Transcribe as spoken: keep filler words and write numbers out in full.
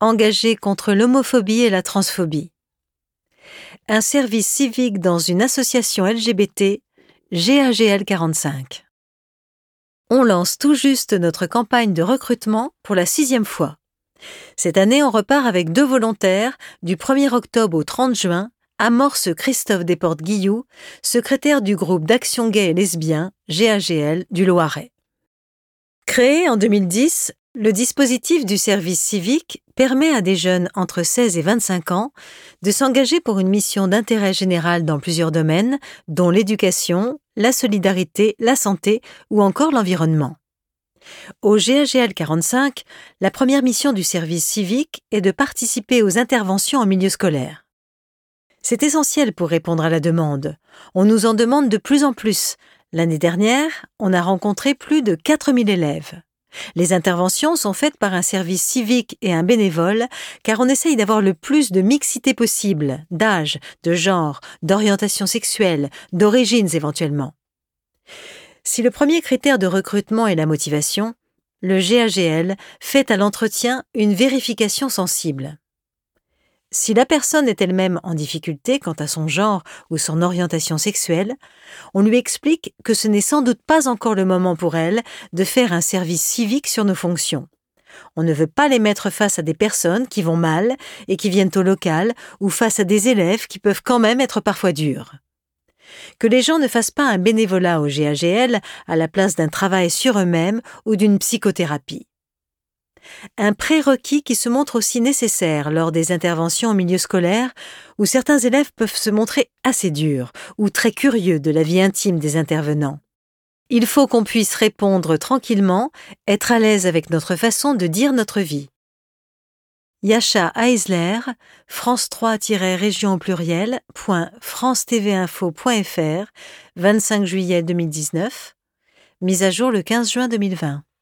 engagé contre l'homophobie et la transphobie. Un service civique dans une association L G B T, G A G L quarante-cinq. On lance tout juste notre campagne de recrutement pour la sixième fois. Cette année, on repart avec deux volontaires du premier octobre au trente juin, amorce Christophe Desportes-Guilloux, secrétaire du groupe d'action gay et lesbien G A G L du Loiret. Créé en deux mille dix, le dispositif du service civique permet à des jeunes entre seize et vingt-cinq ans de s'engager pour une mission d'intérêt général dans plusieurs domaines, dont l'éducation, la solidarité, la santé ou encore l'environnement. Au G A G L quarante-cinq, la première mission du service civique est de participer aux interventions en milieu scolaire. C'est essentiel pour répondre à la demande. On nous en demande de plus en plus. L'année dernière, on a rencontré plus de quatre mille élèves. Les interventions sont faites par un service civique et un bénévole, car on essaye d'avoir le plus de mixité possible, d'âge, de genre, d'orientation sexuelle, d'origines éventuellement. Si le premier critère de recrutement est la motivation, le G A G L fait à l'entretien une vérification sensible. Si la personne est elle-même en difficulté quant à son genre ou son orientation sexuelle, on lui explique que ce n'est sans doute pas encore le moment pour elle de faire un service civique sur nos fonctions. On ne veut pas les mettre face à des personnes qui vont mal et qui viennent au local ou face à des élèves qui peuvent quand même être parfois durs. Que les gens ne fassent pas un bénévolat au G A G L à la place d'un travail sur eux-mêmes ou d'une psychothérapie. Un prérequis qui se montre aussi nécessaire lors des interventions en milieu scolaire où certains élèves peuvent se montrer assez durs ou très curieux de la vie intime des intervenants. Il faut qu'on puisse répondre tranquillement, être à l'aise avec notre façon de dire notre vie. Yasha Eisler, France trois région au pluriel, point france t v info point f r, vingt-cinq juillet deux mille dix-neuf, mise à jour le quinze juin deux mille vingt.